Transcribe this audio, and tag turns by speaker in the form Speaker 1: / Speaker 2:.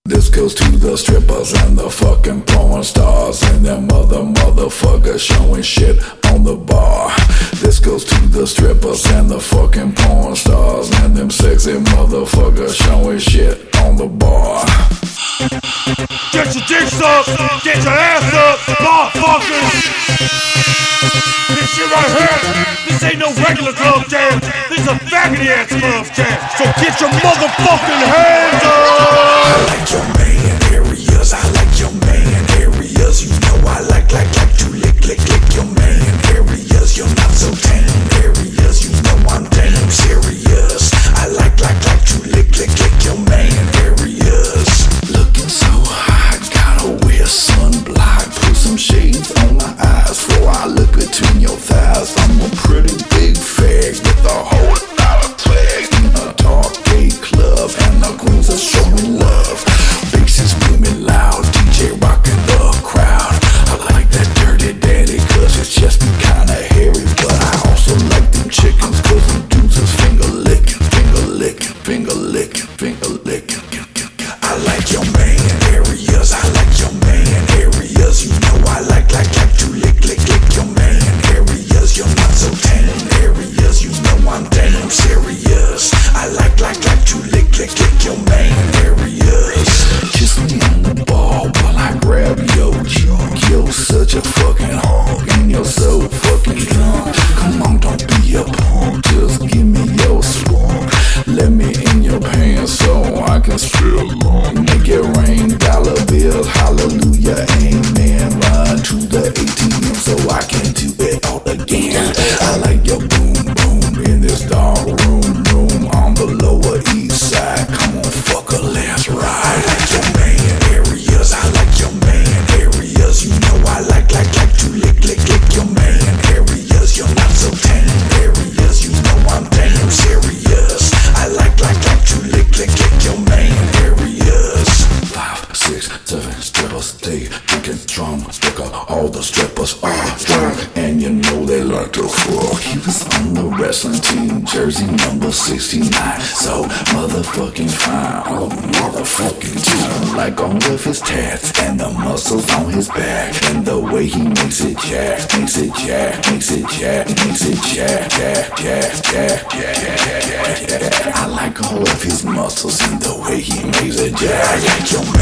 Speaker 1: This goes to the strippers and the fucking porn stars and them motherfuckers showing shit on the bar. This goes to the strippers and the fucking porn stars and them sexy motherfuckers showing shit on the bar.
Speaker 2: Get your dicks up, get your ass up, motherfuckers! This shit right here, this ain't no regular club jam. This is a faggoty ass club jam. So get your motherfucking hands up!
Speaker 1: I like your man areas, I like your man areas. You know I like to lick your man areas. You're not so tame areas, you know I'm damn serious. I like to lick your man areas. Looking so hot, gotta wear sunblock. Put some shades on my eyes before I look between your thighs. I'm a pretty big fag with a whole lot of flags in a dark gay club, and the queens are showing love. Bass is booming loud, DJ rocking the crowd. I like that dirty daddy cause his chest be kinda hairy, but I also like them chickens cause them dudes is finger licking. I like your man areas, I like your man areas. You know I like to lick your man areas. You're not so tame areas, you know I'm damn serious. I like to lick your man areas. Kiss me on the ball while I grab your junk. You're such a fucking hog and you're so fucking drunk. Come on, don't be a punk, just give me your swamp. Let me in your pants so I can spill along. Make it rain, dollar bills, hallelujah, amen. Run to the ATM so I can do it all again. I like your boom boom in this dark room on the lower east side. Come on, fucker, let's ride. I like your man areas, I like your man areas. You know I like to lick your man areas. You're not so tame areas, you know I'm damn serious. I like to lick your man areas. 5, 6, 7 strippers, they drinking drum sticker. All the strippers are drunk, and you know they like to fuck. He was on the wrestling team, jersey number 69, so motherfucking fine, oh motherfucking team. Like all of his tats and the muscles on his back, and the way he makes it jack. I like all of his muscles and the way he makes it jack. I like your